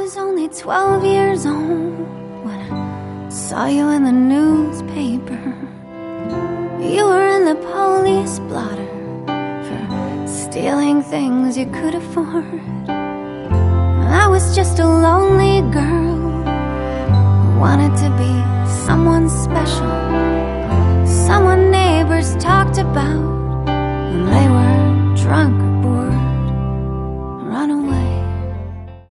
was only 12 years old when I saw you in the newspaper. You were in the police blotter for stealing things you could afford. I was just a lonely girl who wanted to be someone special, someone neighbors talked about when they were drunk